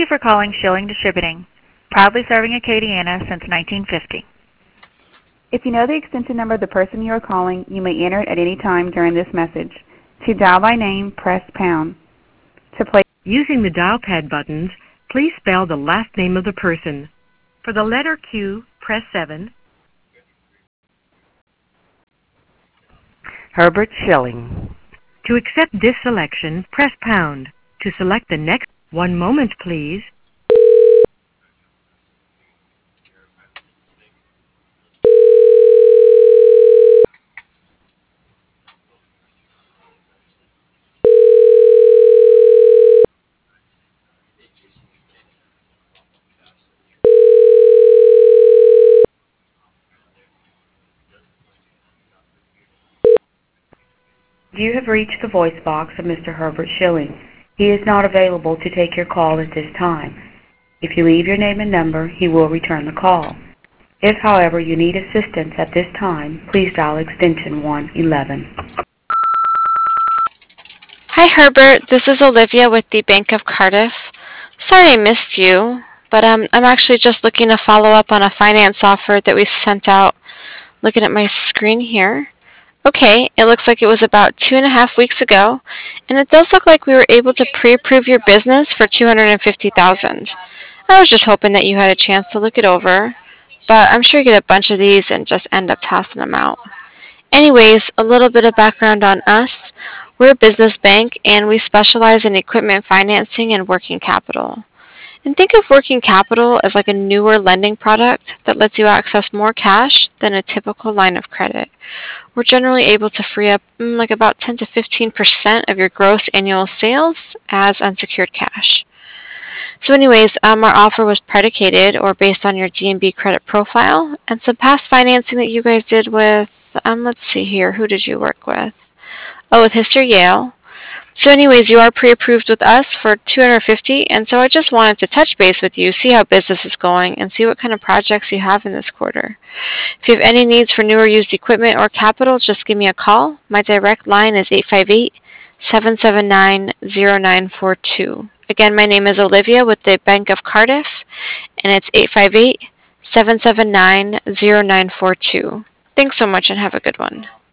you for calling Schilling Distributing, proudly serving Acadiana since 1950. If you know the extension number of the person you are calling, you may enter it at any time during this message. To dial by name, press pound. To play Using the dial pad buttons, please spell the last name of the person. For the letter Q, press 7. Herbert Schilling. To accept this selection, press pound. To select the next, one moment please. You have reached the voice box of Mr. Herbert Schilling. He is not available to take your call at this time. If you leave your name and number, he will return the call. If, however, you need assistance at this time, please dial extension 111. Hi Herbert, this is Olivia with the Bank of Cardiff. Sorry I missed you, but I'm actually just looking to follow up on a finance offer that we sent out. Looking at my screen here. Okay, it looks like it was about 2.5 weeks ago, and it does look like we were able to pre-approve your business for $250,000. I was just hoping that you had a chance to look it over, but I'm sure you get a bunch of these and just end up tossing them out. Anyways, a little bit of background on us. We're a business bank and we specialize in equipment financing and working capital. And think of working capital as like a newer lending product that lets you access more cash than a typical line of credit. We're generally able to free up like about 10 to 15% of your gross annual sales as unsecured cash. So anyways, our offer was predicated or based on your D&B credit profile and some past financing that you guys did with, let's see here, who did you work with? Oh, with History Yale. So anyways, you are pre-approved with us for $250, and so I just wanted to touch base with you, see how business is going, and see what kind of projects you have in this quarter. If you have any needs for new or used equipment or capital, just give me a call. My direct line is 858-779-0942. Again, my name is Olivia with the Bank of Cardiff, and it's 858-779-0942. Thanks so much and have a good one.